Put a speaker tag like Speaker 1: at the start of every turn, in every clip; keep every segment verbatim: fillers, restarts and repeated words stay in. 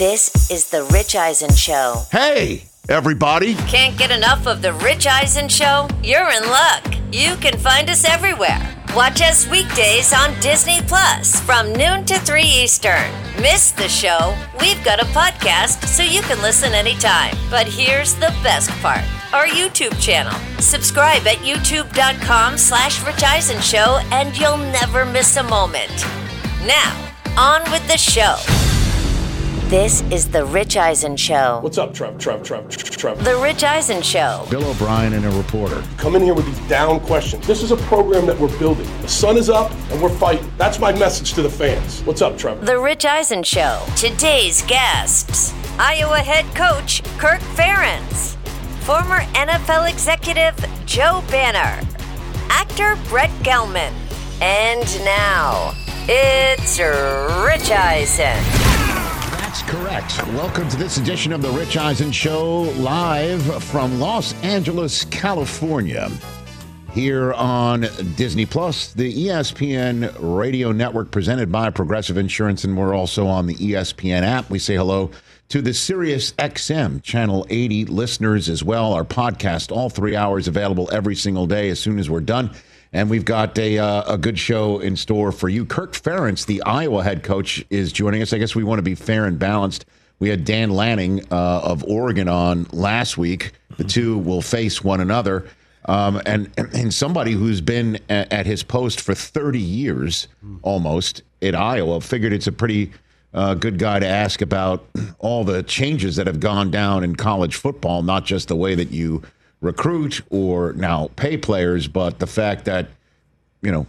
Speaker 1: This is The Rich Eisen Show.
Speaker 2: Hey, everybody.
Speaker 1: Can't get enough of The Rich Eisen Show? You're in luck. You can find us everywhere. Watch us weekdays on Disney Plus from noon to three Eastern. Miss the show? We've got a podcast so you can listen anytime. But here's the best part. Our YouTube channel. Subscribe at youtube.com slash Rich Eisen Show and you'll never miss a moment. Now, on with the show. This is The Rich Eisen Show.
Speaker 3: What's up, Trev, Trev, Trev, Trev?
Speaker 1: The Rich Eisen Show.
Speaker 2: Bill O'Brien and a reporter.
Speaker 3: Come in here with these down questions. This is a program that we're building. The sun is up and we're fighting. That's my message to the fans. What's up, Trev?
Speaker 1: The Rich Eisen Show. Today's guests. Iowa head coach Kirk Ferentz. Former N F L executive Joe Banner. Actor Brett Gelman. And now, it's Rich Eisen.
Speaker 2: That's correct. Welcome to this edition of The Rich Eisen Show, live from Los Angeles, California. Here on Disney Plus, the E S P N radio network presented by Progressive Insurance, and we're also on the E S P N app. We say hello to the Sirius X M Channel eighty listeners as well. Our podcast, all three hours, available every single day as soon as we're done. And we've got a uh, a good show in store for you. Kirk Ferentz, the Iowa head coach, is joining us. I guess we want to be fair and balanced. We had Dan Lanning uh, of Oregon on last week. The two will face one another. Um, and, and somebody who's been at, at his post for thirty years almost at Iowa figured it's a pretty uh, good guy to ask about all the changes that have gone down in college football, not just the way that you recruit or now pay players, but the fact that, you know,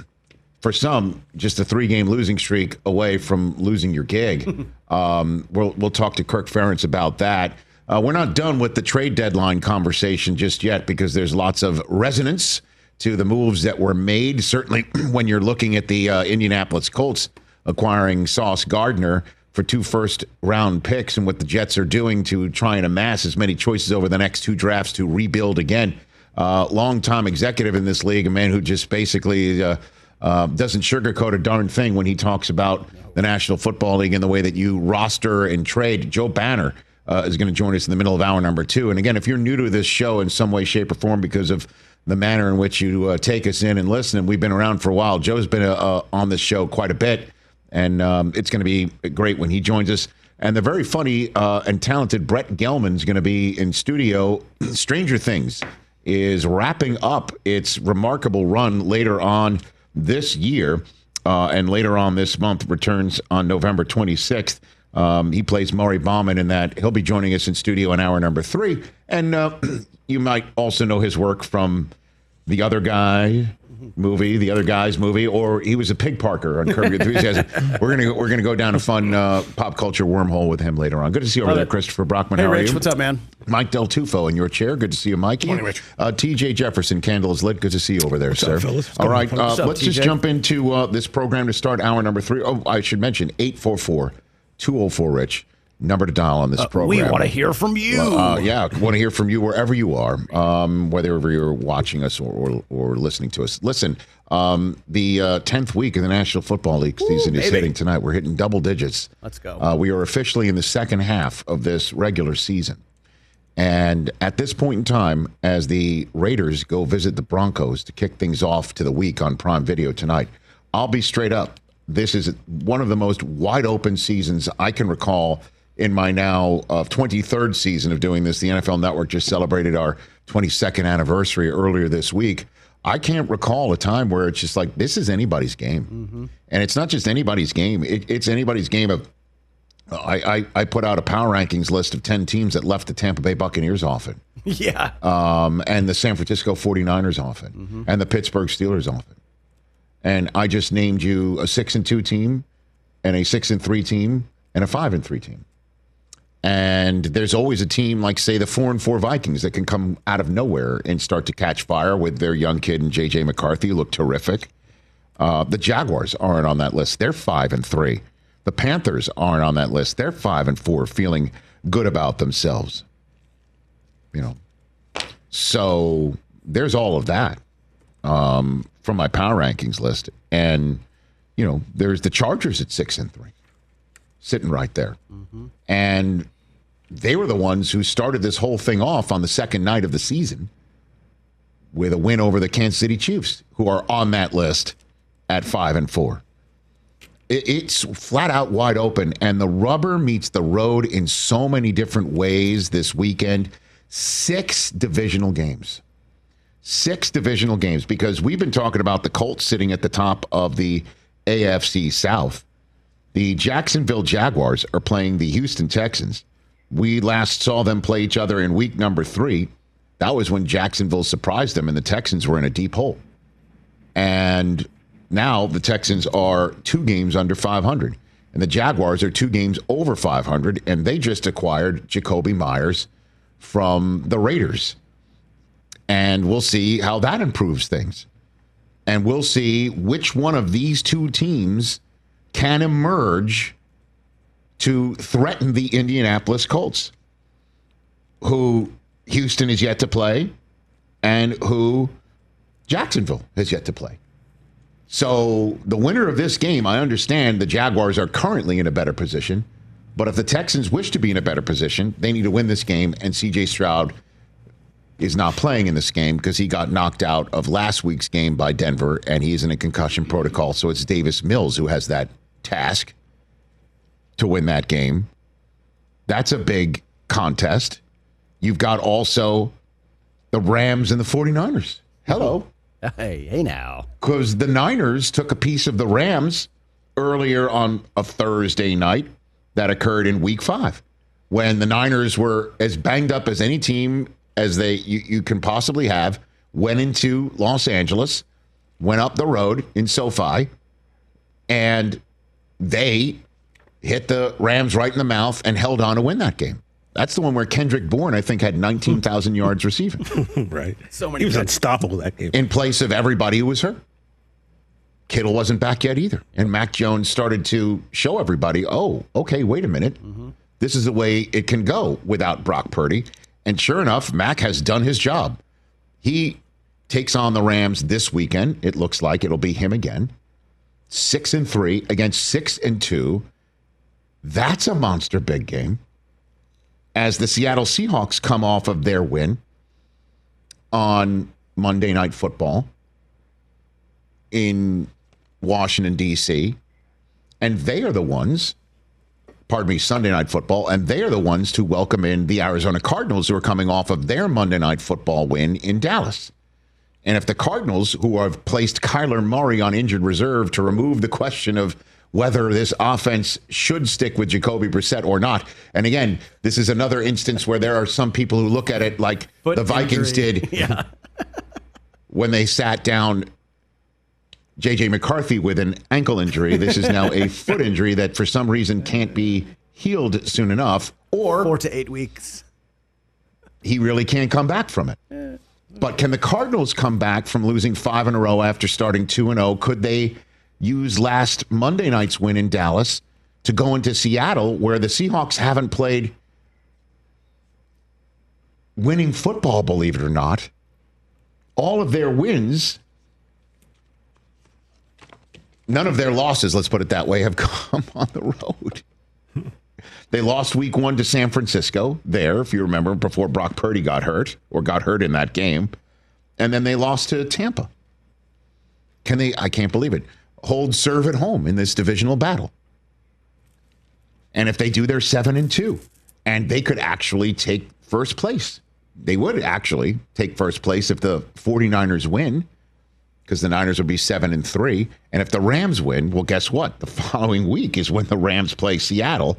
Speaker 2: for some, just a three-game losing streak away from losing your gig. um, we'll we'll talk to Kirk Ferentz about that. Uh, we're not done with the trade deadline conversation just yet because there's lots of resonance to the moves that were made. Certainly when you're looking at the uh, Indianapolis Colts acquiring Sauce Gardner for two first-round picks and what the Jets are doing to try and amass as many choices over the next two drafts to rebuild again. Uh, long-time executive in this league, a man who just basically uh, uh, doesn't sugarcoat a darn thing when he talks about the National Football League and the way that you roster and trade. Joe Banner uh, is going to join us in the middle of hour number two. And again, if you're new to this show in some way, shape, or form because of the manner in which you uh, take us in and listen, and we've been around for a while. Joe's been uh, uh, on this show quite a bit. And um, it's going to be great when he joins us. And the very funny uh, and talented Brett Gelman is going to be in studio. Stranger Things is wrapping up its remarkable run later on this year. Uh, and later on this month returns on November twenty-sixth. Um, he plays Murray Bauman in that. He'll be joining us in studio in hour number three. And uh, you might also know his work from The Other Guy movie, the other guy's movie, or he was a pig parker on Curb Your Enthusiasm. We're gonna we're gonna go down a fun uh, pop culture wormhole with him later on. Good to see you over there, Christopher Brockman.
Speaker 4: Hey,
Speaker 2: How
Speaker 4: Rich,
Speaker 2: are you?
Speaker 4: what's up, man?
Speaker 2: Mike Del Tufo in your chair. Good to see you, Mikey.
Speaker 4: Morning, Rich.
Speaker 2: Uh, T J Jefferson, candle is lit. Good to see you over there,
Speaker 4: What's
Speaker 2: sir.
Speaker 4: up, fellas?
Speaker 2: All right, uh,
Speaker 4: What's up,
Speaker 2: let's
Speaker 4: T J?
Speaker 2: just jump into uh, this program to start hour number three. Oh, I should mention eight four four, two oh four, Rich. Number to dial on this
Speaker 4: Uh,
Speaker 2: program.
Speaker 4: we want to hear from you.
Speaker 2: Uh, yeah, want to hear from you wherever you are, um, whether you're watching us or, or, or listening to us. Listen, um, the uh, tenth week of the National Football League season
Speaker 4: Ooh,
Speaker 2: is
Speaker 4: baby.
Speaker 2: hitting tonight. We're hitting double digits.
Speaker 4: Let's go.
Speaker 2: Uh, we are officially in the second half of this regular season. And at this point in time, as the Raiders go visit the Broncos to kick things off to the week on Prime Video tonight, I'll be straight up. This is one of the most wide open seasons I can recall in my now uh, twenty-third season of doing this. The N F L Network just celebrated our twenty-second anniversary earlier this week. I can't recall a time where it's just like, this is anybody's game. Mm-hmm. And it's not just anybody's game. It, it's anybody's game of, uh, I, I, I put out a power rankings list of ten teams that left the Tampa Bay Buccaneers often.
Speaker 4: Yeah.
Speaker 2: Um, and the San Francisco forty-niners often. Mm-hmm. And the Pittsburgh Steelers often. And I just named you a six and two team and a six and three team and a five and three team. And there's always a team like, say, the four and four Vikings that can come out of nowhere and start to catch fire with their young kid and J J McCarthy, look terrific. Uh, the Jaguars aren't on that list. They're five and three. The Panthers aren't on that list. They're five and four, feeling good about themselves. You know, so there's all of that um, from my power rankings list. And, you know, there's the Chargers at six and three, sitting right there. Mm-hmm. And they were the ones who started this whole thing off on the second night of the season with a win over the Kansas City Chiefs, who are on that list at five and four. It's flat out wide open, and the rubber meets the road in so many different ways this weekend. Six divisional games. Six divisional games, because we've been talking about the Colts sitting at the top of the A F C South. The Jacksonville Jaguars are playing the Houston Texans. We last saw them play each other in week number three. That was when Jacksonville surprised them, and the Texans were in a deep hole. And now the Texans are two games under five hundred, and the Jaguars are two games over five hundred, and they just acquired Jacoby Myers from the Raiders. And we'll see how that improves things. And we'll see which one of these two teams can emerge to threaten the Indianapolis Colts, who Houston is yet to play and who Jacksonville has yet to play. So the winner of this game, I understand the Jaguars are currently in a better position, but if the Texans wish to be in a better position, they need to win this game, and C J Stroud is not playing in this game because he got knocked out of last week's game by Denver, and he's in a concussion protocol, so it's Davis Mills who has that task to win that game. That's a big contest. You've got also the Rams and the 49ers. Hello.
Speaker 4: Hey, hey now.
Speaker 2: Because the Niners took a piece of the Rams earlier on a Thursday night that occurred in week five, when the Niners were as banged up as any team as they you, you can possibly have, went into Los Angeles, went up the road in SoFi, and they hit the Rams right in the mouth and held on to win that game. That's the one where Kendrick Bourne, I think, had nineteen thousand yards receiving.
Speaker 5: Right.
Speaker 4: So many
Speaker 5: he was
Speaker 4: people.
Speaker 5: unstoppable that game.
Speaker 2: In place of everybody who was hurt. Kittle wasn't back yet either. And Mac Jones started to show everybody, oh, okay, wait a minute. Mm-hmm. This is the way it can go without Brock Purdy. And sure enough, Mac has done his job. He takes on the Rams this weekend. It looks like it'll be him again. Six and three against six and two. That's a monster big game. As the Seattle Seahawks come off of their win on Monday Night Football in Washington, D C, and they are the ones, pardon me, Sunday Night Football, and they are the ones to welcome in the Arizona Cardinals, who are coming off of their Monday Night Football win in Dallas. And if the Cardinals, who have placed Kyler Murray on injured reserve to remove the question of whether this offense should stick with Jacoby Brissett or not. And again, this is another instance where there are some people who look at it like
Speaker 4: Foot
Speaker 2: the Vikings
Speaker 4: injury.
Speaker 2: did
Speaker 4: Yeah.
Speaker 2: when they sat down J J McCarthy with an ankle injury. This is now a foot injury that for some reason can't be healed soon enough, or
Speaker 4: Four to eight weeks.
Speaker 2: he really can't come back from it. But can the Cardinals come back from losing five in a row after starting two and oh? Could they use last Monday night's win in Dallas to go into Seattle, where the Seahawks haven't played winning football, believe it or not? All of their wins, none of their losses, let's put it that way, have come on the road. They lost week one to San Francisco there, if you remember, before Brock Purdy got hurt or got hurt in that game. And then they lost to Tampa. Can they, I can't believe it, hold serve at home in this divisional battle? And if they do, they're seven and two, and they could actually take first place. They would actually take first place if the 49ers win, because the Niners would be seven and three. And if the Rams win, well, guess what? The following week is when the Rams play Seattle.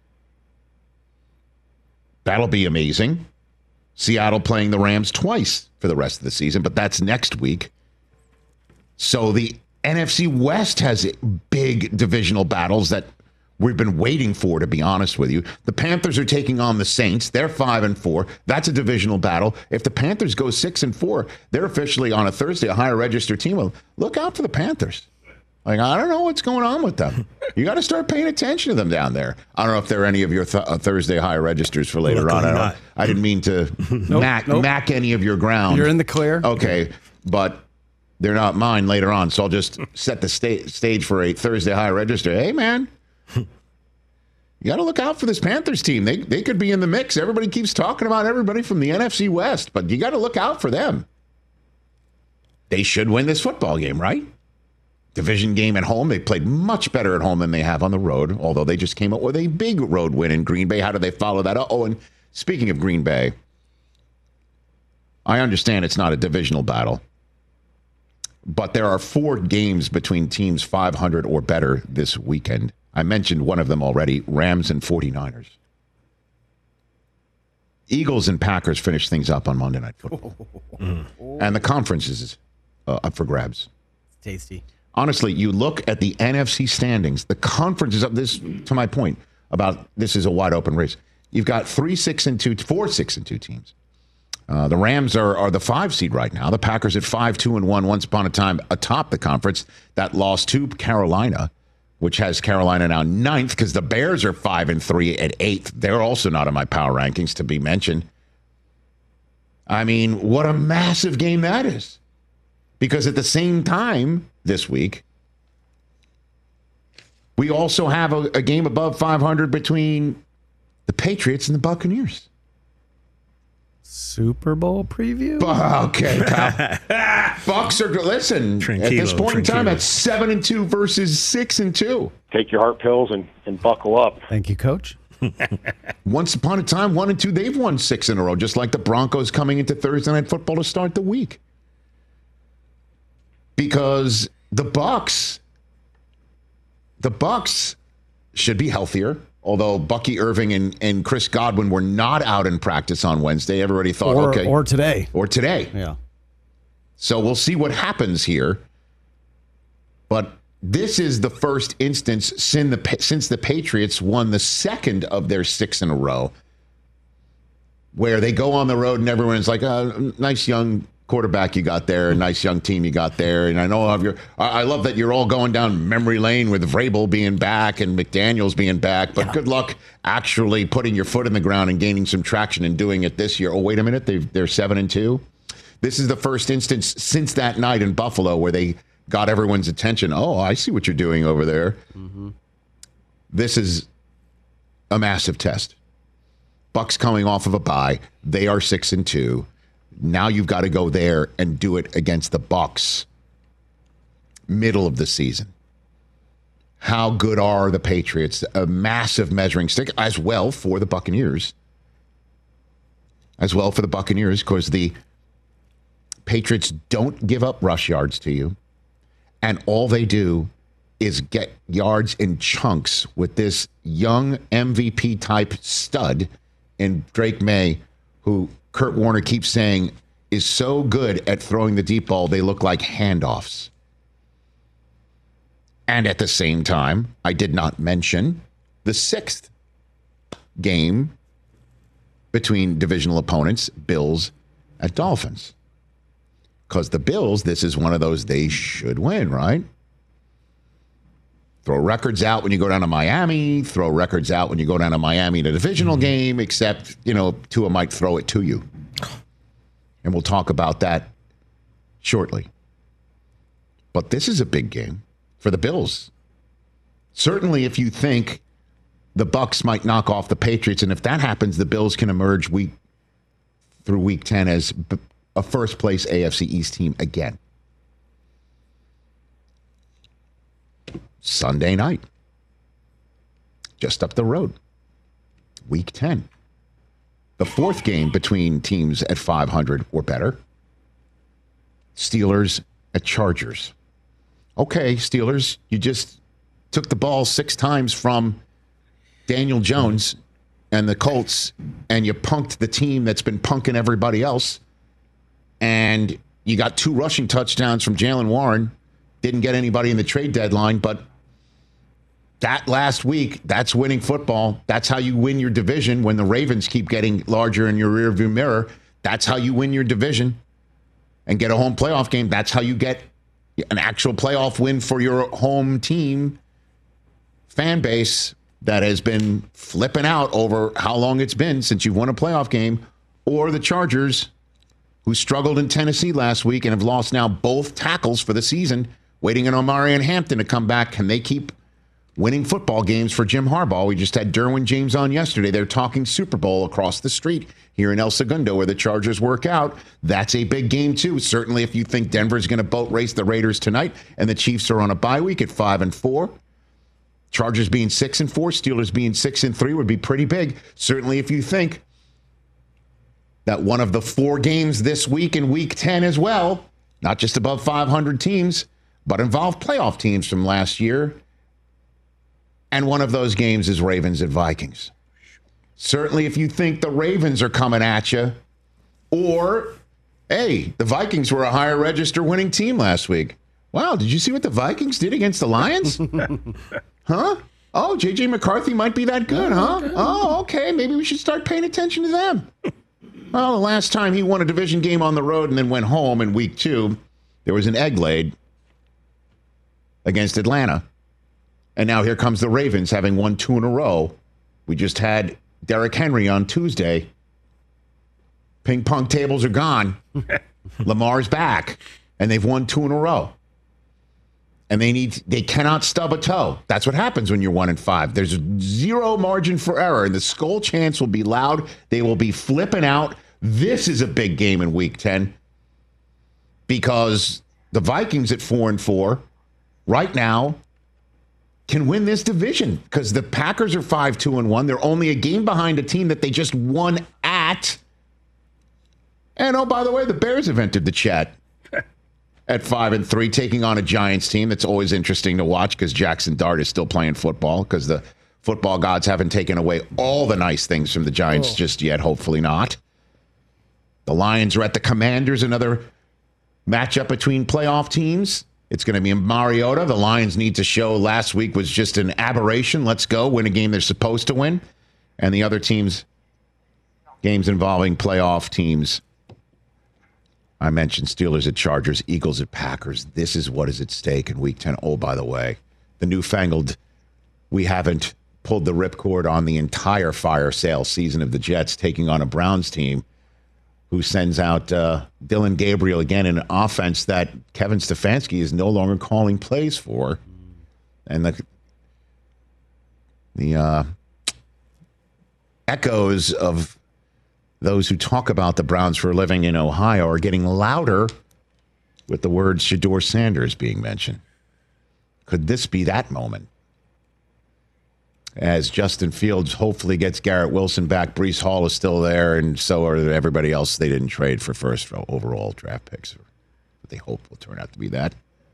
Speaker 2: That'll be amazing. Seattle playing the Rams twice for the rest of the season, but that's next week. So the N F C West has big divisional battles that we've been waiting for, to be honest with you. The Panthers are taking on the Saints. They're five and four. That's a divisional battle. If the Panthers go six and four, they're officially on a Thursday a higher register team. Well, look out for the Panthers. Like, I don't know what's going on with them. You got to start paying attention to them down there. I don't know if there are any of your th- uh, Thursday higher registers for later
Speaker 5: Luckily
Speaker 2: on. I,
Speaker 5: not.
Speaker 2: don't, I didn't mean to
Speaker 4: Nope,
Speaker 2: mac,
Speaker 4: nope.
Speaker 2: mac any of your ground.
Speaker 4: You're in the clear.
Speaker 2: Okay, but they're not mine later on, so I'll just set the sta- stage for a Thursday high register. Hey, man, You got to look out for this Panthers team. They they could be in the mix. Everybody keeps talking about everybody from the N F C West, but you got to look out for them. They should win this football game, right? Division game at home. They played much better at home than they have on the road, although they just came up with a big road win in Green Bay. How do they follow that up? Oh, and speaking of Green Bay, I understand it's not a divisional battle, but there are four games between teams five hundred or better this weekend. I mentioned one of them already, Rams and forty-niners. Eagles and Packers finish things up on Monday Night Football. Mm. And the conference is uh, up for grabs.
Speaker 4: It's tasty.
Speaker 2: Honestly, you look at the N F C standings, the conference is up. This, to my point about this is a wide open race. You've got three, six, and two, four, six, and two teams. Uh, the Rams are, are the five seed right now. The Packers at five, two, and one. Once upon a time, atop the conference, that lost to Carolina, which has Carolina now ninth because the Bears are five and three at eighth. They're also not in my power rankings to be mentioned. I mean, what a massive game that is. Because at the same time this week, we also have a, a game above five hundred between the Patriots and the Buccaneers.
Speaker 4: Super Bowl preview?
Speaker 2: Okay, pal. Bucks are, listen, tranquilo, at this point tranquilo. in time, it's seven and two versus six and two.
Speaker 5: Take your heart pills and, and buckle up.
Speaker 4: Thank you, Coach.
Speaker 2: Once upon a time, one and two, they've won six in a row, just like the Broncos coming into Thursday Night Football to start the week. Because the Bucks, the Bucks should be healthier. Although Bucky Irving and, and Chris Godwin were not out in practice on Wednesday, everybody thought,
Speaker 4: or,
Speaker 2: okay.
Speaker 4: Or today.
Speaker 2: Or today.
Speaker 4: Yeah.
Speaker 2: So we'll see what happens here. But this is the first instance since the, since the Patriots won the second of their six in a row where they go on the road and everyone's like, oh, nice young quarterback you got there, a nice young team you got there. And I know of your, I love that you're all going down memory lane with Vrabel being back and McDaniels being back, but yeah. Good luck actually putting your foot in the ground and gaining some traction and doing it this year. Oh, wait a minute. They've, they're seven and two. This is the first instance since that night in Buffalo where they got everyone's attention. Oh, I see what you're doing over there. Mm-hmm. This is a massive test. Bucks coming off of a bye. They are six and two. Now you've got to go there and do it against the Bucks middle of the season. How good are the Patriots? A massive measuring stick as well for the Buccaneers. As well for the Buccaneers because the Patriots don't give up rush yards to you. And all they do is get yards in chunks with this young M V P type stud in Drake May, who Kurt Warner keeps saying is so good at throwing the deep ball, they look like handoffs. And at the same time, I did not mention the sixth game between divisional opponents, Bills at Dolphins. Because the Bills, this is one of those they should win, right? Throw records out when you go down to Miami. Throw records out when you go down to Miami in a divisional mm-hmm. game, except, you know, Tua might throw it to you. And we'll talk about that shortly. But this is a big game for the Bills. Certainly if you think the Bucks might knock off the Patriots, and if that happens, the Bills can emerge week through week ten as a first-place A F C East team again. Sunday night. Just up the road. Week ten. The fourth game between teams at five hundred or better. Steelers at Chargers. Okay, Steelers, you just took the ball six times from Daniel Jones and the Colts, and you punked the team that's been punking everybody else. And you got two rushing touchdowns from Jaylen Warren. Didn't get anybody in the trade deadline, but that last week, that's winning football. That's how you win your division when the Ravens keep getting larger in your rearview mirror. That's how you win your division and get a home playoff game. That's how you get an actual playoff win for your home team fan base that has been flipping out over how long it's been since you've won a playoff game, or the Chargers, who struggled in Tennessee last week and have lost now both tackles for the season, waiting on Omarion Hampton to come back. Can they keep winning football games for Jim Harbaugh. We just had Derwin James on yesterday. They're talking Super Bowl across the street here in El Segundo where the Chargers work out. That's a big game, too. Certainly if you think Denver's going to boat race the Raiders tonight and the Chiefs are on a bye week at five and four. Chargers being six and four, Steelers being six and three would be pretty big. Certainly if you think that one of the four games this week in week ten as well, not just above five hundred teams, but involve playoff teams from last year. And one of those games is Ravens at Vikings. Certainly if you think the Ravens are coming at you, or, hey, the Vikings were a higher register winning team last week. Wow, did you see what the Vikings did against the Lions? Huh? Oh, J J McCarthy might be that good, huh? Oh, okay, maybe we should start paying attention to them. Well, the last time he won a division game on the road and then went home in week two, there was an egg laid against Atlanta. And now here comes the Ravens having won two in a row. We just had Derrick Henry on Tuesday. Ping pong tables are gone. Lamar's back. And they've won two in a row. And they need they cannot stub a toe. That's what happens when you're one and five. There's zero margin for error. And the Skull chants will be loud. They will be flipping out. This is a big game in week ten. Because the Vikings at four and four right now can win this division because the Packers are five two and one. They're only a game behind a team that they just won at. And oh, by the way, the Bears have entered the chat at five and three, taking on a Giants team that's always interesting to watch because Jackson Dart is still playing football because the football gods haven't taken away all the nice things from the Giants oh. just yet. Hopefully not. The Lions are at the Commanders, another matchup between playoff teams. It's going to be in Mariota. The Lions need to show last week was just an aberration. Let's go win a game they're supposed to win. And the other teams, games involving playoff teams. I mentioned Steelers at Chargers, Eagles at Packers. This is what is at stake in week ten. Oh, by the way, the newfangled, we haven't pulled the ripcord on the entire fire sale season of the Jets taking on a Browns team who sends out uh, Dylan Gabriel again in an offense that Kevin Stefanski is no longer calling plays for. And the the uh, echoes of those who talk about the Browns for a living in Ohio are getting louder with the word Shedeur Sanders being mentioned. Could this be that moment? As Justin Fields hopefully gets Garrett Wilson back, Breece Hall is still there, and so are everybody else they didn't trade for first overall draft picks. But they hope will turn out to be that.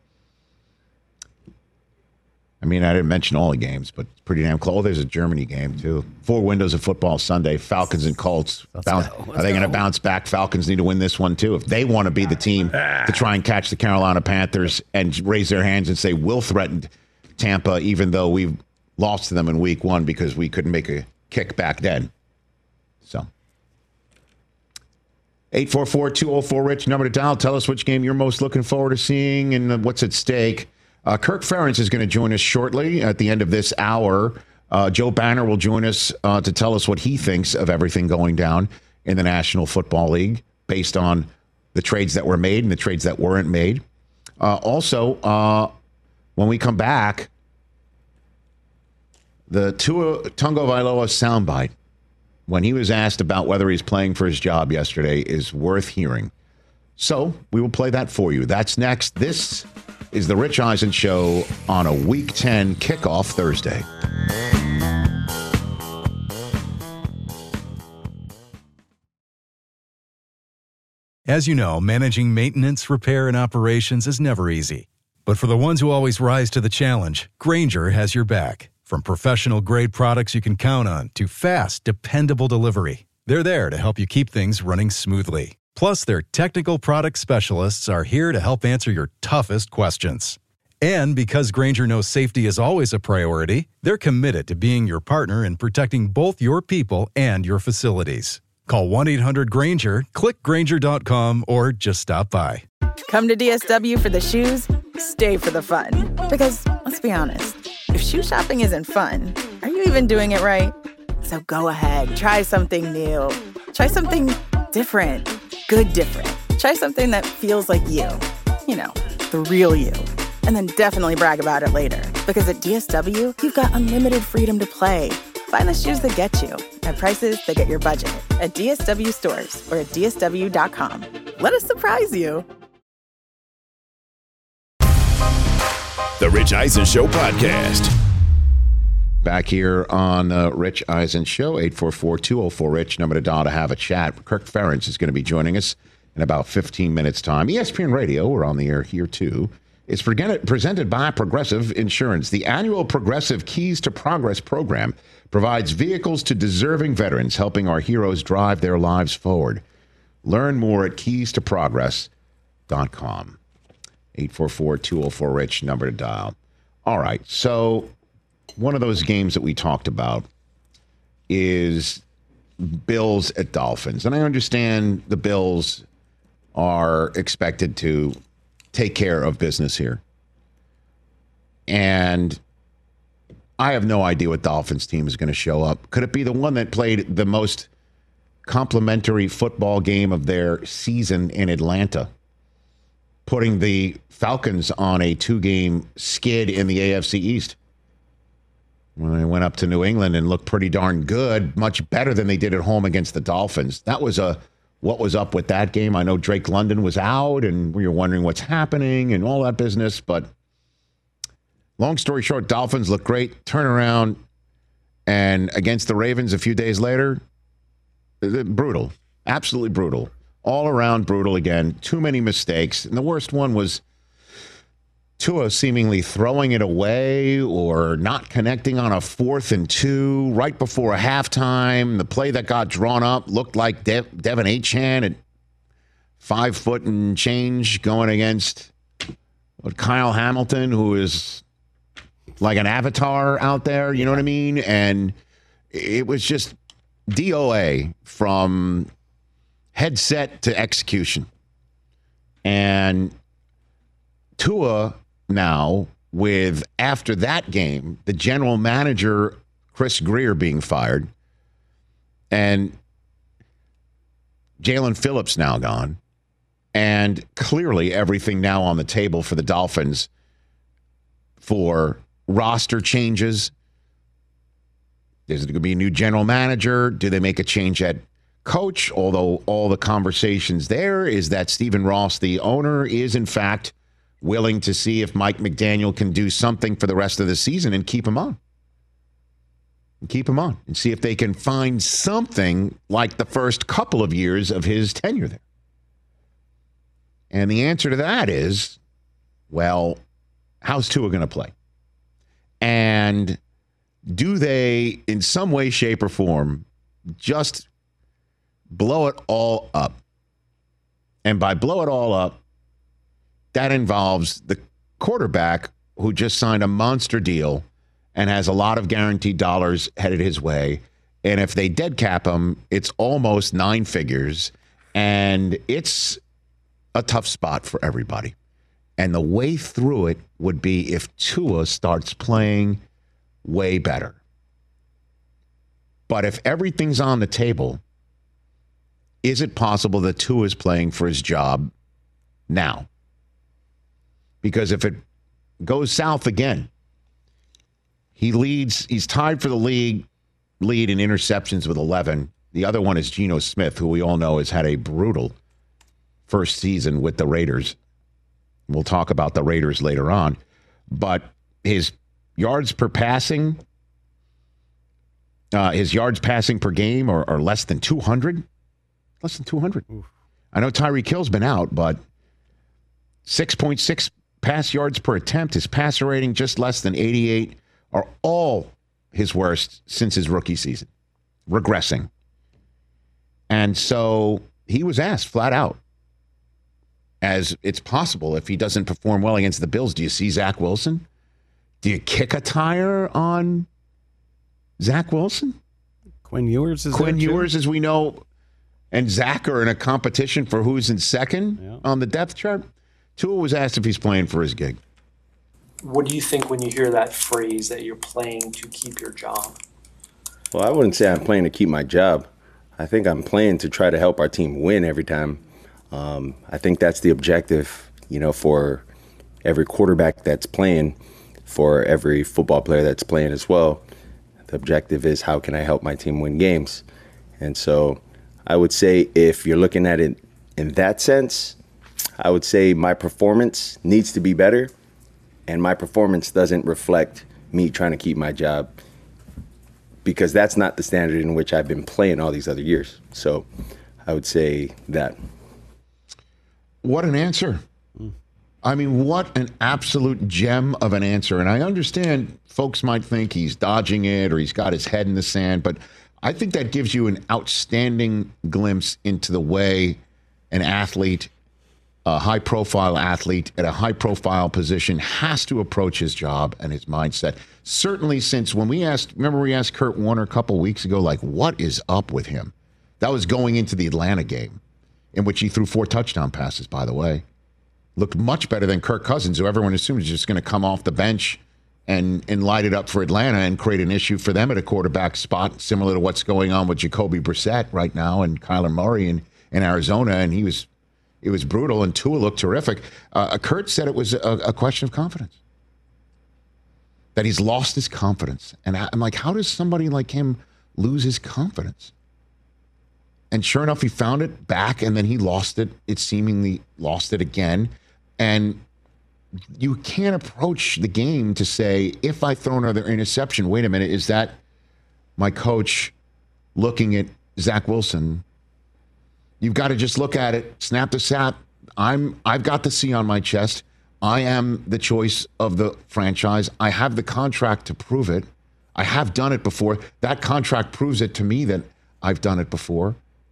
Speaker 2: I mean, I didn't mention all the games, but it's pretty damn close. Oh, there's a Germany game, too. Four windows of football Sunday. Falcons and Colts. Bounce, are they going to bounce back? Falcons need to win this one, too. If they want to be the team to try and catch the Carolina Panthers and raise their hands and say, we'll threaten Tampa, even though we've lost to them in week one because we couldn't make a kick back then. So, eight four four, two oh four, RICH, number to dial. Tell us which game you're most looking forward to seeing and what's at stake. Uh, Kirk Ferentz is going to join us shortly at the end of this hour. Uh, Joe Banner will join us uh, to tell us what he thinks of everything going down in the National Football League based on the trades that were made and the trades that weren't made. Uh, also, uh, when we come back, the Tua Tagovailoa soundbite, when he was asked about whether he's playing for his job yesterday, is worth hearing. So we will play that for you. That's next. This is the Rich Eisen Show on a Week ten kickoff Thursday.
Speaker 6: As you know, managing maintenance, repair, and operations is never easy. But for the ones who always rise to the challenge, Grainger has your back. From professional-grade products you can count on to fast, dependable delivery, they're there to help you keep things running smoothly. Plus, their technical product specialists are here to help answer your toughest questions. And because Grainger knows safety is always a priority, they're committed to being your partner in protecting both your people and your facilities. Call one eight hundred Grainger, click Grainger dot com, or just stop by.
Speaker 7: Come to D S W for the shoes, stay for the fun. Because, let's be honest, if shoe shopping isn't fun, are you even doing it right? So go ahead, try something new. Try something different. Good different. Try something that feels like you. You know, the real you. And then definitely brag about it later. Because at D S W, you've got unlimited freedom to play. Find the shoes that get you at prices that get your budget at D S W stores or at D S W dot com. Let us surprise you.
Speaker 8: The Rich Eisen Show podcast.
Speaker 2: Back here on the Rich Eisen Show, eight four four, two oh four, RICH, number to dial to have a chat. Kirk Ferentz is going to be joining us in about fifteen minutes' time. E S P N Radio, we're on the air here too. It's presented by Progressive Insurance. The annual Progressive Keys to Progress program provides vehicles to deserving veterans, helping our heroes drive their lives forward. Learn more at keys to progress dot com. eight four four, two oh four, RICH, number to dial. All right, so one of those games that we talked about is Bills at Dolphins. And I understand the Bills are expected to take care of business here. And I have no idea what Dolphins team is going to show up. Could it be the one that played the most complimentary football game of their season in Atlanta, putting the Falcons on a two-game skid in the A F C East? When they went up to New England and looked pretty darn good, much better than they did at home against the Dolphins. That was a what was up with that game. I know Drake London was out, and we were wondering what's happening and all that business. But long story short, Dolphins look great, turn around, and against the Ravens a few days later, brutal, absolutely brutal. All around brutal again. Too many mistakes. And the worst one was Tua seemingly throwing it away or not connecting on a fourth and two right before a halftime. The play that got drawn up looked like De- Devin Achane at five foot and change going against what, Kyle Hamilton, who is like an avatar out there. You know what I mean? And it was just D O A from headset to execution. And Tua now, with after that game, the general manager, Chris Greer, being fired, and Jalen Phillips now gone, and clearly everything now on the table for the Dolphins for roster changes. Is it going to be a new general manager? Do they make a change at coach? Although all the conversations there is that Stephen Ross, the owner, is in fact willing to see if Mike McDaniel can do something for the rest of the season and keep him on. And keep him on and see if they can find something like the first couple of years of his tenure there. And the answer to that is, well, how's Tua going to play? And do they, in some way, shape, or form, just blow it all up? And by blow it all up, that involves the quarterback who just signed a monster deal and has a lot of guaranteed dollars headed his way. And if they dead cap him, it's almost nine figures. And it's a tough spot for everybody. And the way through it would be if Tua starts playing way better. But if everything's on the table, is it possible that Tua is playing for his job now? Because if it goes south again, he leads, he's tied for the league lead in interceptions with eleven. The other one is Geno Smith, who we all know has had a brutal first season with the Raiders. We'll talk about the Raiders later on. But his yards per passing, uh, his yards passing per game are, are less than two hundred. Less than two hundred. Oof. I know Tyreek Hill's been out, but six point six pass yards per attempt, his passer rating just less than eighty-eight, are all his worst since his rookie season, regressing. And so he was asked flat out, as it's possible if he doesn't perform well against the Bills, do you see Zach Wilson? Do you kick a tire on Zach Wilson?
Speaker 4: Quinn Ewers is
Speaker 2: Quinn Ewers, as we know, and Zach are in a competition for who's in second yeah. on the depth chart. Tua was asked if he's playing for his gig.
Speaker 9: What do you think when you hear that phrase that you're playing to keep your job?
Speaker 10: Well, I wouldn't say I'm playing to keep my job. I think I'm playing to try to help our team win every time. Um, I think that's the objective, you know, for every quarterback that's playing. for every football player that's playing as well. The objective is, how can I help my team win games? And so I would say, if you're looking at it in that sense, I would say my performance needs to be better, and my performance doesn't reflect me trying to keep my job, because that's not the standard in which I've been playing all these other years. So I would say that.
Speaker 2: What an answer. I mean, what an absolute gem of an answer. And I understand folks might think he's dodging it or he's got his head in the sand, but I think that gives you an outstanding glimpse into the way an athlete, a high-profile athlete at a high-profile position, has to approach his job and his mindset. Certainly since when we asked, remember we asked Kurt Warner a couple weeks ago, like, what is up with him? That was going into the Atlanta game, in which he threw four touchdown passes, by the way. Looked much better than Kirk Cousins, who everyone assumed is just going to come off the bench and, and light it up for Atlanta and create an issue for them at a quarterback spot, similar to what's going on with Jacoby Brissett right now and Kyler Murray in, in Arizona. And he was, it was brutal, and Tua looked terrific. Uh, Kurt said it was a, a question of confidence, that he's lost his confidence. And I'm like, how does somebody like him lose his confidence? And sure enough, he found it back, and then he lost it. It seemingly lost it again. And you can't approach the game to say, if I throw another interception, wait a minute, is that my coach looking at Zach Wilson? You've got to just look at it, snap the sap. I'm, I've got the C on my chest. I am the choice of the franchise. I have the contract to prove it. I have done it before. That contract proves it to me that I've done it before.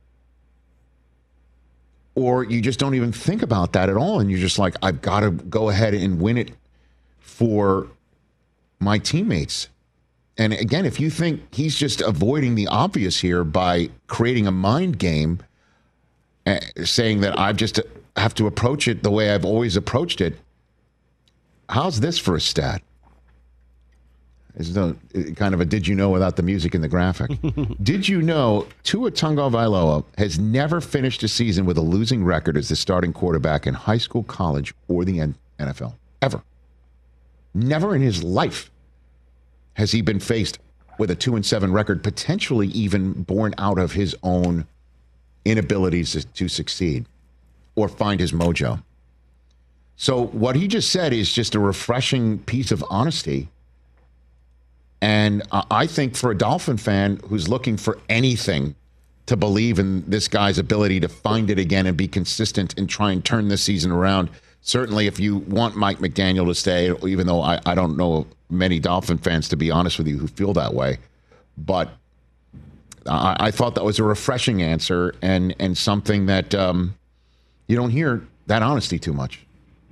Speaker 2: Or you just don't even think about that at all, and you're just like, I've got to go ahead and win it for my teammates. And again, if you think he's just avoiding the obvious here by creating a mind game, uh, saying that I just have to approach it the way I've always approached it, how's this for a stat? It's no, kind of a did you know without the music and the graphic. Did you know Tua Tagovailoa has never finished a season with a losing record as the starting quarterback in high school, college, or the N F L? Ever. Never in his life has he been faced with a two and seven record, potentially even born out of his own inabilities to, to succeed or find his mojo. So what he just said is just a refreshing piece of honesty. And I think for a Dolphin fan who's looking for anything to believe in this guy's ability to find it again and be consistent and try and turn this season around, certainly if you want Mike McDaniel to stay, even though I, I don't know many Dolphin fans, to be honest with you, who feel that way. But I, I thought that was a refreshing answer and, and something that um, you don't hear that honesty too much.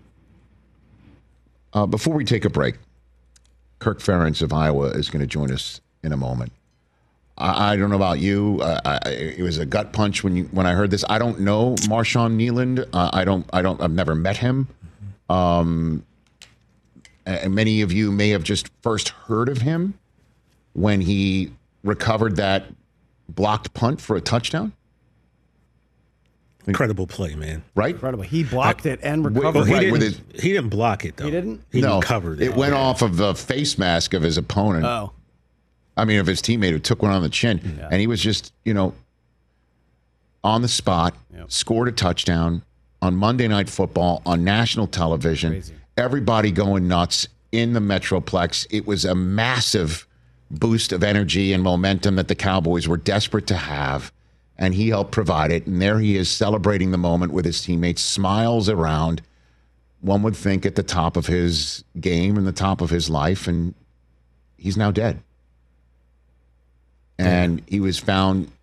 Speaker 2: Uh, before we take a break, Kirk Ferentz of Iowa is going to join us in a moment. I, I don't know about you. Uh, I, it was a gut punch when you when I heard this. I don't know Marshawn Kneeland. Uh, I don't. I don't. I've never met him. Um, and many of you may have just first heard of him when he recovered that blocked punt for a touchdown.
Speaker 11: Incredible play, man.
Speaker 2: Right?
Speaker 4: Incredible. He blocked I, it and recovered
Speaker 11: well, he
Speaker 4: it.
Speaker 11: Didn't,
Speaker 2: with his,
Speaker 11: he didn't block it, though.
Speaker 4: He didn't?
Speaker 11: He
Speaker 2: no,
Speaker 11: covered it.
Speaker 2: It went yeah. off of the face mask of his opponent.
Speaker 4: Oh.
Speaker 2: I mean, of his teammate who took one on the chin. Yeah. And he was just, you know, on the spot, yep. scored a touchdown on Monday Night Football on national television. Crazy. Everybody going nuts in the Metroplex. It was a massive boost of energy and momentum that the Cowboys were desperate to have. And he helped provide it. And there he is celebrating the moment with his teammates, smiles around. One would think at the top of his game and the top of his life. And he's now dead. And yeah. he was found,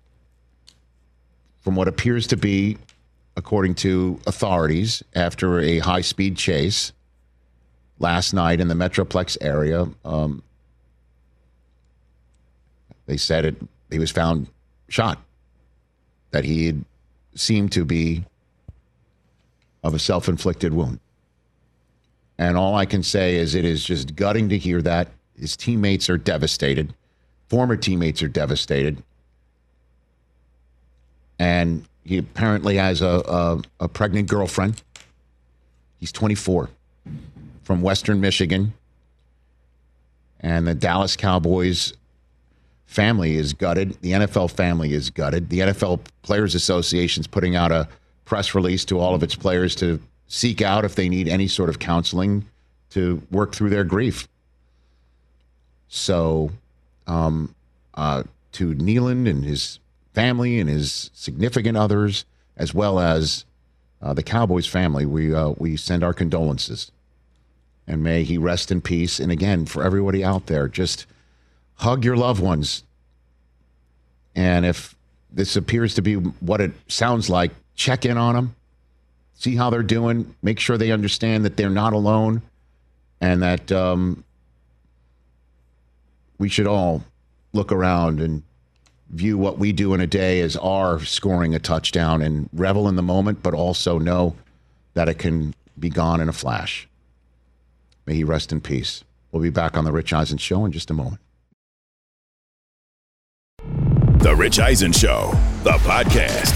Speaker 2: from what appears to be, according to authorities, after a high-speed chase last night in the Metroplex area. Um, they said it. He was found shot. That he had seemed to be of a self-inflicted wound. And all I can say is it is just gutting to hear that. His teammates are devastated. Former teammates are devastated. And he apparently has a, a, a pregnant girlfriend. He's twenty-four, from Western Michigan, And the Dallas Cowboys family is gutted. The N F L family is gutted. The N F L Players Association is putting out a press release to all of its players to seek out if they need any sort of counseling to work through their grief. So, um, uh, to Nealon and his family and his significant others, as well as uh, the Cowboys family, we uh, we send our condolences. And may he rest in peace. And again, for everybody out there, just hug your loved ones. And if this appears to be what it sounds like, check in on them, see how they're doing, make sure they understand that they're not alone, and that um, we should all look around and view what we do in a day as our scoring a touchdown and revel in the moment, but also know that it can be gone in a flash. May he rest in peace. We'll be back on the Rich Eisen Show in just a moment.
Speaker 8: The Rich Eisen Show, the podcast.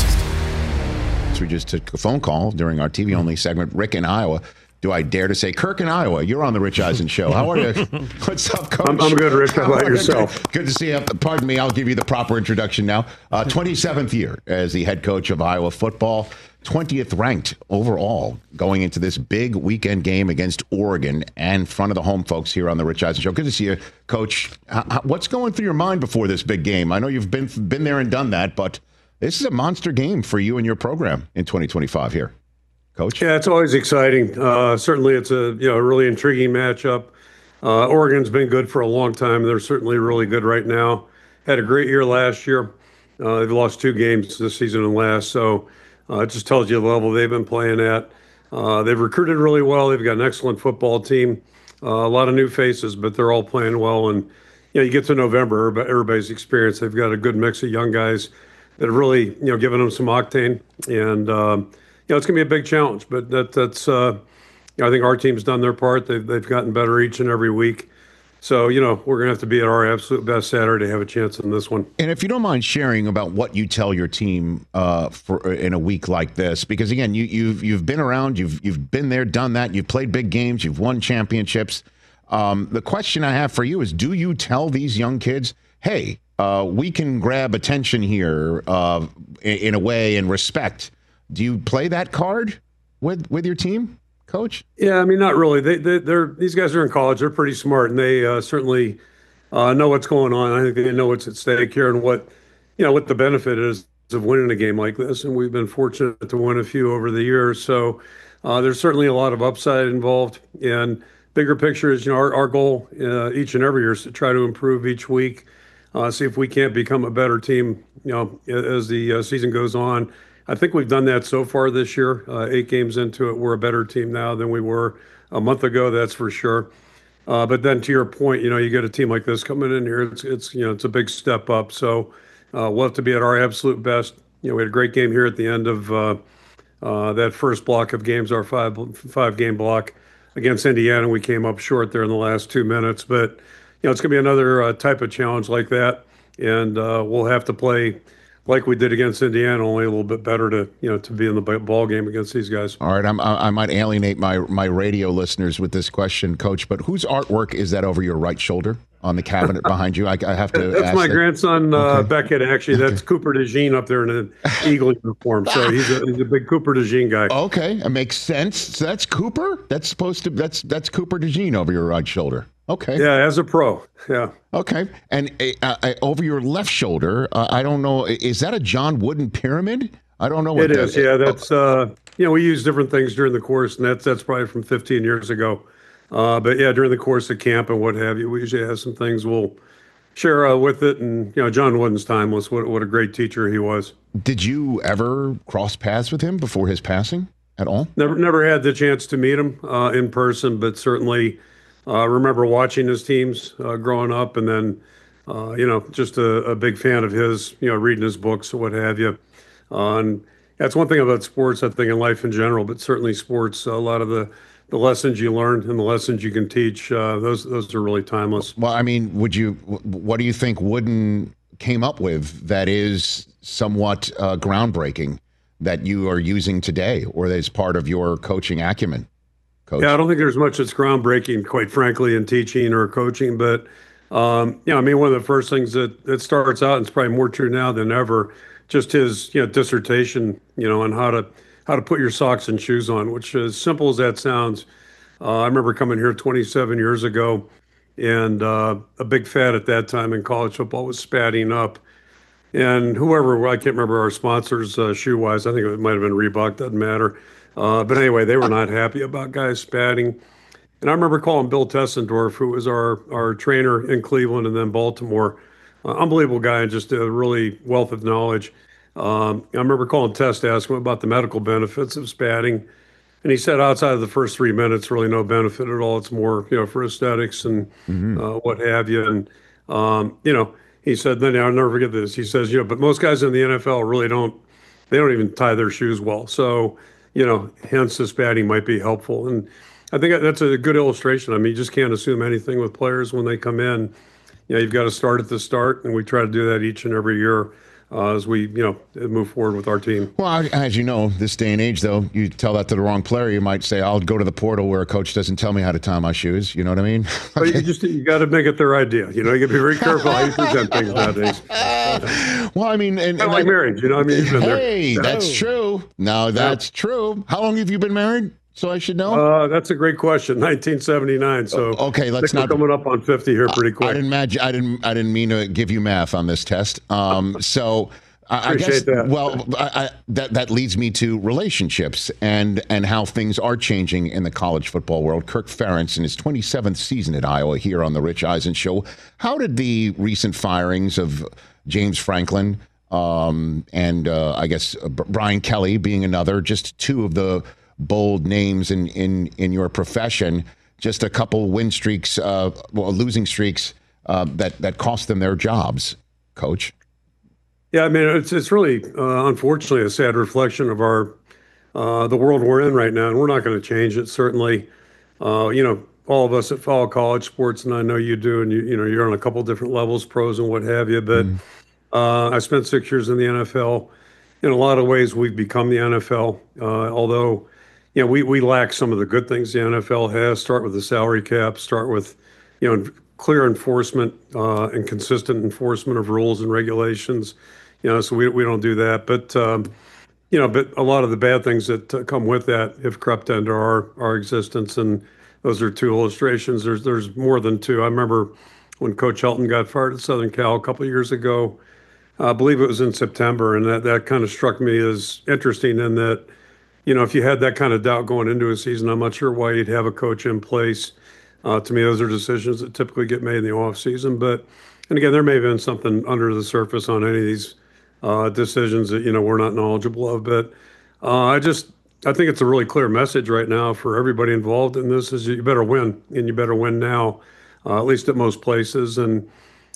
Speaker 2: So we just took a phone call during our T V-only segment, Rick in Iowa. Do I dare to say Kirk in Iowa? You're on the Rich Eisen Show. How are you? What's up, Coach?
Speaker 12: I'm, I'm good, Rich. How about yourself?
Speaker 2: Good, good to see you. Pardon me. I'll give you the proper introduction now. Uh, twenty-seventh year as the head coach of Iowa football. twentieth ranked overall going into this big weekend game against Oregon and in front of the home folks here on the Rich Eisen Show. Good to see you, Coach. How, what's going through your mind before this big game? I know you've been been there and done that, but this is a monster game for you and your program in twenty twenty-five here. Coach?
Speaker 12: Yeah, it's always exciting. Uh, certainly it's a you know a really intriguing matchup. Uh, Oregon's been good for a long time. They're certainly really good right now. Had a great year last year. Uh, they've lost two games this season and last, so uh, it just tells you the level they've been playing at. Uh, they've recruited really well. They've got an excellent football team. Uh, a lot of new faces, but they're all playing well. And you know, you get to November, but everybody's experienced. They've got a good mix of young guys that have really you know given them some octane. And um, you know, it's going to be a big challenge, but that, that's, uh, you know, I think our team's done their part. They've, they've gotten better each and every week. So, you know, we're going to have to be at our absolute best Saturday to have a chance in this one.
Speaker 2: And if you don't mind sharing about what you tell your team uh, for in a week like this, because, again, you, you've you've been around, you've you've been there, done that, you've played big games, you've won championships. Um, the question I have for you is, do you tell these young kids, hey, uh, we can grab attention here uh, in, in a way and respect? Do you play that card with with your team, Coach?
Speaker 12: Yeah, I mean, not really. They, they they're these guys are in college. They're pretty smart, and they uh, certainly uh, know what's going on. I think they know what's at stake here and what you know what the benefit is of winning a game like this. And we've been fortunate to win a few over the years. So uh, there's certainly a lot of upside involved. And bigger picture is, you know, our, our goal uh, each and every year is to try to improve each week, uh, see if we can't become a better team, you know, as the uh, season goes on. I think we've done that so far this year. Uh, eight games into it, we're a better team now than we were a month ago. That's for sure. Uh, but then, to your point, you know, you get a team like this coming in here. It's, it's you know, it's a big step up. So uh, we'll have to be at our absolute best. You know, we had a great game here at the end of uh, uh, that first block of games, our five five game block against Indiana. We came up short there in the last two minutes. But you know, it's going to be another uh, type of challenge like that, and uh, we'll have to play like we did against Indiana, only a little bit better to you know to be in the ball game against these guys.
Speaker 2: All right, I'm, I might alienate my my radio listeners with this question, Coach, but whose artwork is that over your right shoulder on the cabinet behind you? I, I have to.
Speaker 12: That's
Speaker 2: ask
Speaker 12: my
Speaker 2: that.
Speaker 12: grandson uh,
Speaker 2: Okay.
Speaker 12: Beckett. Actually, that's
Speaker 2: Okay.
Speaker 12: Cooper DeJean up there in an Eagle uniform. So he's a, he's a big Cooper DeJean guy.
Speaker 2: Okay, it makes sense. So that's Cooper. That's supposed to. That's that's Cooper DeJean over your right shoulder. Okay.
Speaker 12: Yeah, as a pro. Yeah.
Speaker 2: Okay, and uh, uh, over your left shoulder, uh, I don't know. Is that a John Wooden pyramid? I don't know what
Speaker 12: It
Speaker 2: that
Speaker 12: is. Yeah, that's uh, you know we use different things during the course, and that's that's probably from fifteen years ago. Uh, but yeah, during the course of camp and what have you, we usually have some things we'll share uh, with it. And you know, John Wooden's timeless. What what a great teacher he was.
Speaker 2: Did you ever cross paths with him before his passing at all?
Speaker 12: Never never had the chance to meet him uh, in person, but certainly uh, remember watching his teams uh, growing up, and then uh, you know just a, a big fan of his. You know, reading his books or what have you. Uh, and that's one thing about sports, I think, in life in general, but certainly sports. A lot of the the lessons you learn and the lessons you can teach, uh, those those are really timeless.
Speaker 2: Well, I mean, would you? What do you think Wooden came up with that is somewhat uh, groundbreaking that you are using today, or that is part of your coaching acumen, Coach?
Speaker 12: Yeah, I don't think there's much that's groundbreaking, quite frankly, in teaching or coaching, but Um, you know, I mean, one of the first things that, that starts out, and it's probably more true now than ever, just his, you know, dissertation, you know, on how to how to put your socks and shoes on, which as simple as that sounds. Uh, I remember coming here twenty-seven years ago, and uh, a big fad at that time in college football was spatting up. And whoever, I can't remember our sponsors uh, shoe-wise, I think it might have been Reebok, doesn't matter. Uh, but anyway, they were not happy about guys spatting. And I remember calling Bill Tessendorf, who was our, our trainer in Cleveland and then Baltimore. Uh, unbelievable guy and just a really wealth of knowledge. Um, I remember calling Tess to ask him about the medical benefits of spatting. And he said outside of the first three minutes, really no benefit at all. It's more, you know, for aesthetics and mm-hmm. uh, what have you. And, um, you know, he said, then I'll never forget this. He says, you know, but most guys in the N F L really don't, they don't even tie their shoes well. So, you know, hence the spatting might be helpful. And I think that's a good illustration. I mean, you just can't assume anything with players when they come in. You know, you've got to start at the start, and we try to do that each and every year uh, as we, you know, move forward with our team.
Speaker 2: Well, as you know, this day and age, though, you tell that to the wrong player, you might say, "I'll go to the portal where a coach doesn't tell me how to tie my shoes." You know what I mean?
Speaker 12: But you just you got to make it their idea. You know, you got to be very careful how you present things nowadays.
Speaker 2: Well, I mean, and,
Speaker 12: kind of like marriage. You know, I mean, you've been
Speaker 2: hey,
Speaker 12: there.
Speaker 2: that's true. No, that's yeah. true. How long have you been married? So I should know.
Speaker 12: Uh, that's a great question. nineteen seventy-nine. So
Speaker 2: okay, let's not.
Speaker 12: We're coming up on fifty here pretty quick.
Speaker 2: I didn't imagine. I didn't. I didn't mean to give you math on this test. Um, so I, I guess.
Speaker 12: That.
Speaker 2: Well, I, I, that that leads me to relationships and and how things are changing in the college football world. Kirk Ferentz in his twenty-seventh season at Iowa here on the Rich Eisen Show. How did the recent firings of James Franklin um, and uh, I guess uh, Brian Kelly being another, just two of the bold names in, in, in your profession, just a couple win streaks, uh, well, losing streaks uh, that, that cost them their jobs, Coach?
Speaker 12: Yeah, I mean, it's it's really, uh, unfortunately, a sad reflection of our uh, the world we're in right now, and we're not going to change it, certainly. Uh, you know, all of us that follow college sports, and I know you do, and you, you know, you're on a couple different levels, pros and what have you, but mm. uh, I spent six years in the N F L. In a lot of ways, we've become the N F L, uh, although you know, we, we lack some of the good things the N F L has. Start with the salary cap, start with, you know, clear enforcement uh, and consistent enforcement of rules and regulations. You know, so we we don't do that. But, um, you know, but a lot of the bad things that uh, come with that have crept into our, our existence. And those are two illustrations. There's, there's more than two. I remember when Coach Helton got fired at Southern Cal a couple of years ago, I believe it was in September. And that, that kind of struck me as interesting in that, you know, if you had that kind of doubt going into a season, I'm not sure why you'd have a coach in place. Uh, to me, those are decisions that typically get made in the offseason. But, and again, there may have been something under the surface on any of these uh, decisions that, you know, we're not knowledgeable of. But uh, I just, I think it's a really clear message right now for everybody involved in this is you better win, and you better win now, uh, at least at most places. And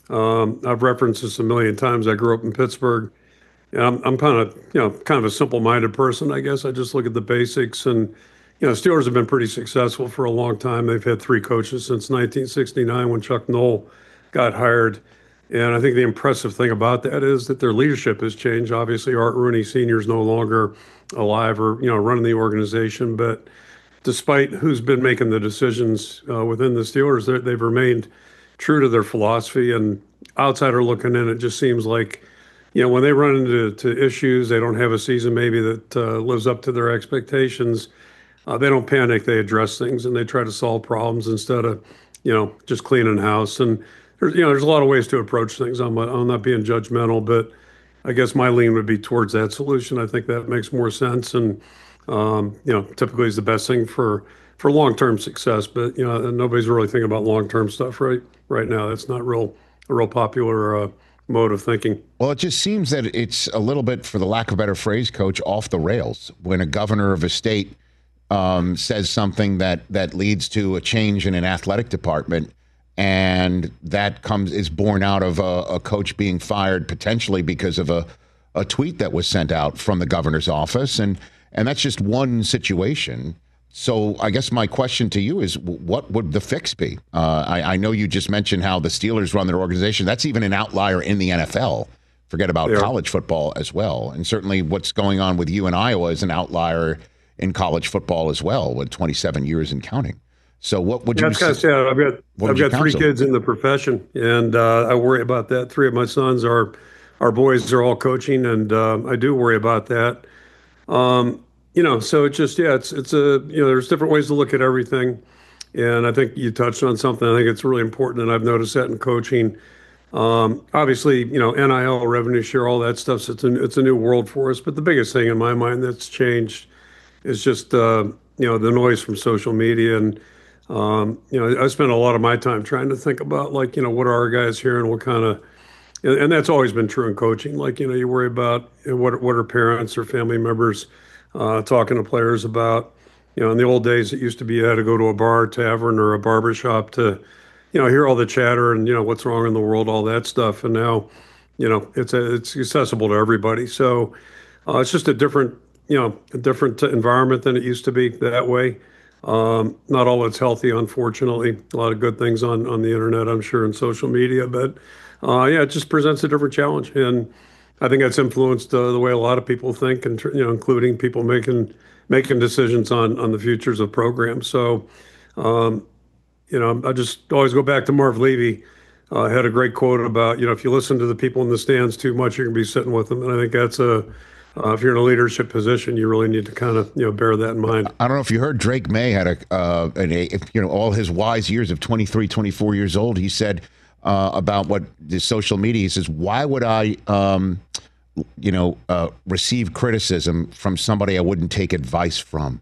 Speaker 12: um, I've referenced this a million times. I grew up in Pittsburgh. Yeah, I'm, I'm kind of, you know, kind of a simple-minded person, I guess. I just look at the basics. And, you know, Steelers have been pretty successful for a long time. They've had three coaches since nineteen sixty-nine when Chuck Noll got hired. And I think the impressive thing about that is that their leadership has changed. Obviously, Art Rooney Senior is no longer alive or, you know, running the organization. But despite who's been making the decisions uh, within the Steelers, they've remained true to their philosophy. And outsider looking in, it just seems like, you know, when they run into to issues, they don't have a season maybe that uh, lives up to their expectations. Uh, they don't panic. They address things and they try to solve problems instead of, you know, just cleaning house. And there's, you know, there's a lot of ways to approach things. I'm, I'm not being judgmental, but I guess my lean would be towards that solution. I think that makes more sense, and um, you know, typically is the best thing for for long-term success. But you know, nobody's really thinking about long-term stuff right right now. That's not real a real popular Uh, mode of thinking.
Speaker 2: Well, it just seems that it's a little bit, for the lack of a better phrase, Coach, off the rails when a governor of a state um, says something that that leads to a change in an athletic department, and that comes is born out of a, a coach being fired potentially because of a, a tweet that was sent out from the governor's office, and and that's just one situation. So I guess my question to you is, what would the fix be? Uh, I, I know you just mentioned how the Steelers run their organization. That's even an outlier in the N F L. Forget about yeah. college football as well. And certainly what's going on with you in Iowa is an outlier in college football as well, with twenty-seven years and counting. So what would
Speaker 12: yeah,
Speaker 2: you
Speaker 12: it's kind of sad. I've got I've got three
Speaker 2: counsel?
Speaker 12: kids in the profession, and uh, I worry about that. Three of my sons are, our boys are all coaching, and uh, I do worry about that. Um, you know, so it's just yeah, it's it's a you know, there's different ways to look at everything, and I think you touched on something. I think it's really important, and I've noticed that in coaching. Um, obviously, you know, N I L, revenue share, all that stuff. So it's a it's a new world for us. But the biggest thing in my mind that's changed is just uh, you know, the noise from social media. And um, you know, I spend a lot of my time trying to think about, like, you know, what are our guys here and what kind of, and, and that's always been true in coaching. Like, you know, you worry about, you know, what what are parents or family members uh, talking to players about. You know, in the old days, it used to be you had to go to a bar, tavern, or a barber shop to, you know, hear all the chatter and, you know, what's wrong in the world, all that stuff. And now, you know, it's a, it's accessible to everybody. So uh, it's just a different, you know, a different environment than it used to be that way. Um, not all it's healthy, unfortunately. A lot of good things on, on the internet, I'm sure, and social media. But uh, yeah, it just presents a different challenge. And I think that's influenced uh, the way a lot of people think, and, you know, including people making making decisions on, on the futures of programs. So, um, you know, I just always go back to Marv Levy. Uh, had a great quote about, you know, if you listen to the people in the stands too much, you're going to be sitting with them. And I think that's a, uh, if you're in a leadership position, you really need to kind of, you know, bear that in mind.
Speaker 2: I don't know if you heard Drake May had a, uh, an, a if, you know, all his wise years of twenty-three, twenty-four years old. He said uh, about what the social media, he says, why would I, um, you know, uh, receive criticism from somebody I wouldn't take advice from?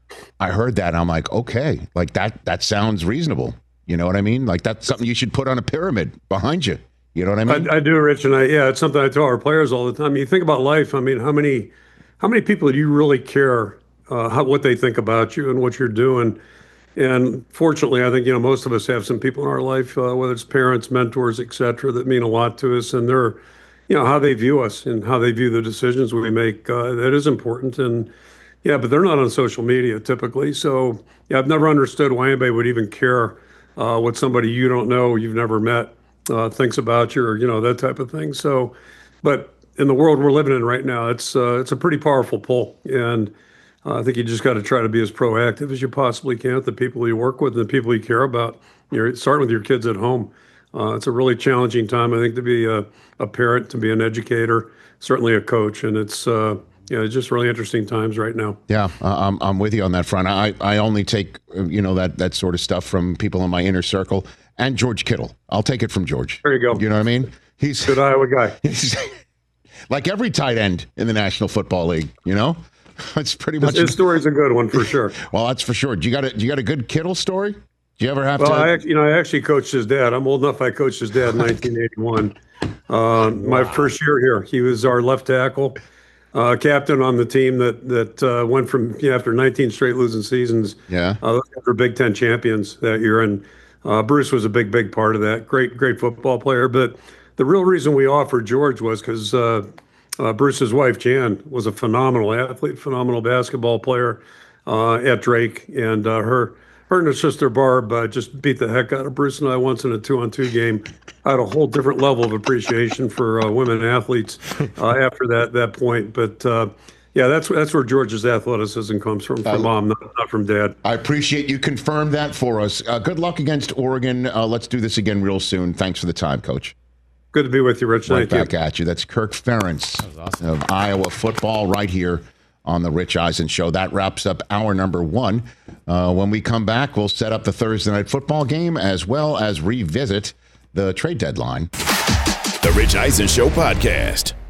Speaker 2: I heard that and I'm like, okay, like that, that sounds reasonable. You know what I mean? Like that's something you should put on a pyramid behind you. You know what I mean?
Speaker 12: I, I do, Rich. And I, yeah, it's something I tell our players all the time. You think about life. I mean, how many, how many people do you really care uh, how, what they think about you and what you're doing? And fortunately, I think, you know, most of us have some people in our life, uh, whether it's parents, mentors, et cetera, that mean a lot to us, and they're, you know, how they view us and how they view the decisions we make. Uh, that is important. And yeah, but they're not on social media typically. So yeah, I've never understood why anybody would even care uh, what somebody you don't know, you've never met, uh, thinks about you, or, you know, that type of thing. So, but in the world we're living in right now, it's uh, it's a pretty powerful pull. And uh, I think you just got to try to be as proactive as you possibly can with the people you work with and the people you care about. You're starting with your kids at home. Uh, it's a really challenging time, I think, to be a, a parent, to be an educator, certainly a coach. And it's, uh, yeah, it's just really interesting times right now.
Speaker 2: Yeah, uh, I'm I'm with you on that front. I, I only take, you know, that that sort of stuff from people in my inner circle, and George Kittle. I'll take it from George.
Speaker 12: There you go.
Speaker 2: You know what I mean? He's
Speaker 12: good Iowa guy.
Speaker 2: He's like every tight end in the National Football League. You know, it's pretty much.
Speaker 12: His, his story's a good one for sure.
Speaker 2: Well, that's for sure. Do you got a do you got a good Kittle story? Do you ever have
Speaker 12: well,
Speaker 2: to?
Speaker 12: I actually, you know, I actually coached his dad. I'm old enough. I coached his dad in nineteen eighty-one. Uh, my wow. first year here, he was our left tackle. Uh, captain on the team that that uh, went from, you know, after nineteen straight losing seasons.
Speaker 2: Yeah,
Speaker 12: uh, for Big Ten champions that year, and uh, Bruce was a big, big part of that. Great, great football player. But the real reason we offered George was because uh, uh, Bruce's wife Jan was a phenomenal athlete, phenomenal basketball player uh, at Drake, and uh, her her and her sister Barb uh, just beat the heck out of Bruce and I once in a two-on-two game. I had a whole different level of appreciation for uh, women athletes uh, after that that point. But uh, yeah, that's that's where George's athleticism comes from, from uh, mom, not, not from dad.
Speaker 2: I appreciate you confirmed that for us. Uh, good luck against Oregon. Uh, let's do this again real soon. Thanks for the time, Coach.
Speaker 12: Good to be with you, Rich.
Speaker 2: Right
Speaker 12: Thank
Speaker 2: back you. at you. That's Kirk Ferentz awesome. of Iowa football right here on the Rich Eisen Show. That wraps up hour number one. Uh, when we come back, we'll set up the Thursday night football game as well as revisit the trade deadline.
Speaker 8: The Rich Eisen Show podcast.